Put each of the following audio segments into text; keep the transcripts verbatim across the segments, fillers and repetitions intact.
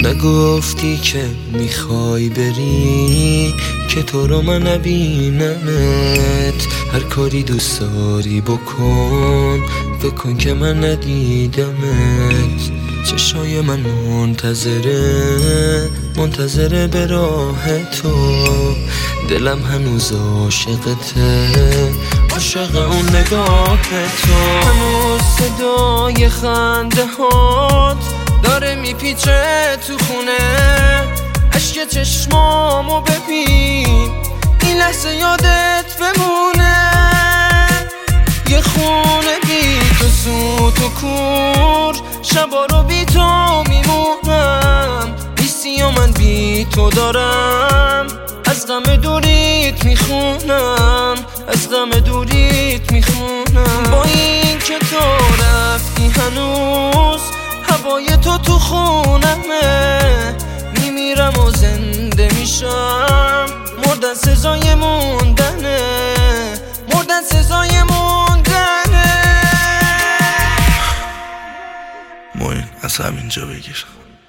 نگفتی که میخوای بری که تو رو من نبینمت. هر کاری دوست داری بکن، بکن که من ندیدمت. چشای من منتظره، منتظره به راه تو. دلم هنوز عاشقته، عاشق اون نگاه تو. هنوز صدای خنده هات داره میپیچه تو خونه. عشق چشمامو ببین، این لحظه یادت بمونه. یه خونه بی تو سوت و کور، شبا رو بی تو میمونم. بیستی و من بی تو دارم، از غم دوریت میخونم، از غم دوریت میخونم. با این که تو رفتی هنوز هوای تو تو خونمه. میمیرم و زنده میشم، مردن سزای موندنه، مردن سزای موندنه. موین از همینجا بگیر.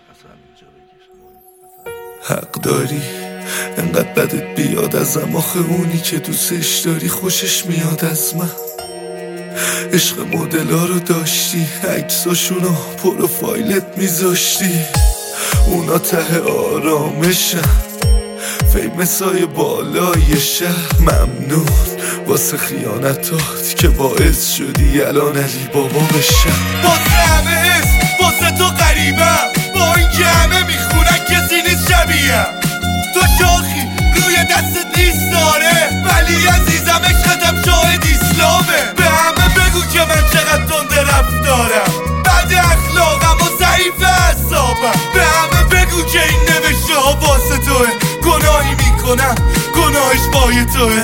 حق داری انقدر بدت بیاد ازم، آخه اونی که دوستش داری خوشش میاد از من. عشق مدلا رو داشتی، عکساشونو پروفایلت میذاشتی. اونا ته آرامشن، فیمسای بالای شهر. ممنون واسه خیانتات که باعث شدی الان علی بابا بشم. واسه همه اسم، واسه تو غریبم، با این که همه میخونن کسی نیست شبیهم. تو شاخی روی دستت نیست داره، ولی عزیزم عشقتم شاهد اسلامه. به همه بگو که من چقدر تنده رفتارم، بد اخلاقم و ضعیف اعصابم. به همه بگو که این نوشته ها واسه توه، گناهی میکنم گناهش پای توه.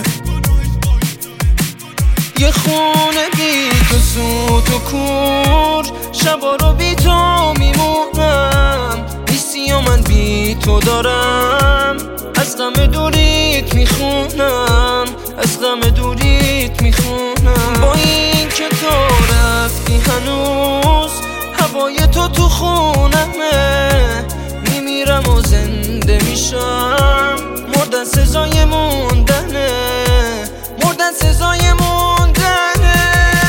یه خونه بی تو سوت و کور، شبا رو بی تو میمونم. بیستی و من بی تو دارم، از غم دوریت میخونم، از غم دوریت میخونم. با این که تو رفتی هنوز هوای تو تو خونمه. میمیرم و زنده میشم، مردن سزای موندنه، مردن سزای موندنه.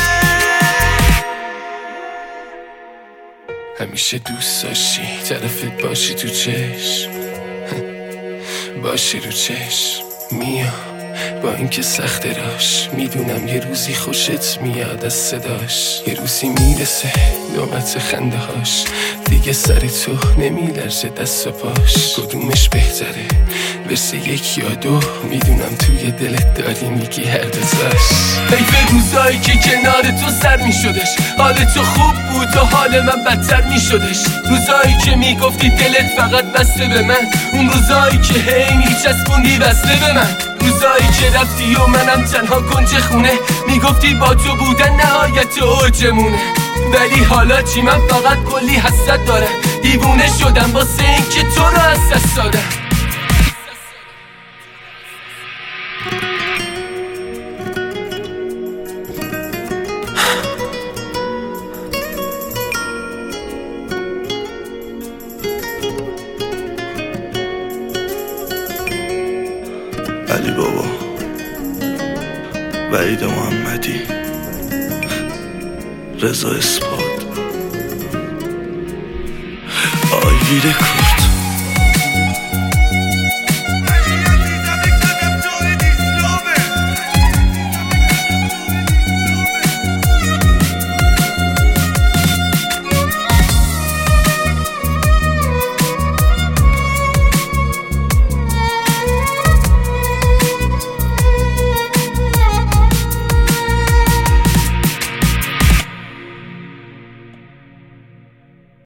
همیشه دوست داشتی طرفت باشی تو چشم، باشی رو چشم میام. با اینکه سخت راش، میدونم یه روزی خوشت میاد از صداش. یه روزی میرسه نوبت خنده هاش، دیگه سر تو نمیلرزه دست و پاش. کدومش بهتره برسه یک یا دو، میدونم توی دلت داری میگی هر دوتاش. حیف روزایی که کنار تو سر میشدش، حال تو خوب بود و حال من بدتر میشدش. روزایی که میگفتی دلت فقط بسته به من، اون روزایی که هی میچسبوندی بسته به من. روزایی که رفتی و منم تنها کنج خونه، میگفتی با تو بودن نهایت اوجمونه. ولی حالا چی؟ من فقط کلی حسرت دارم، دیوونه شدم واسه این که تو رو از دست دادم. علی بابا، وحید محمدی، رضا اثبات، آیویر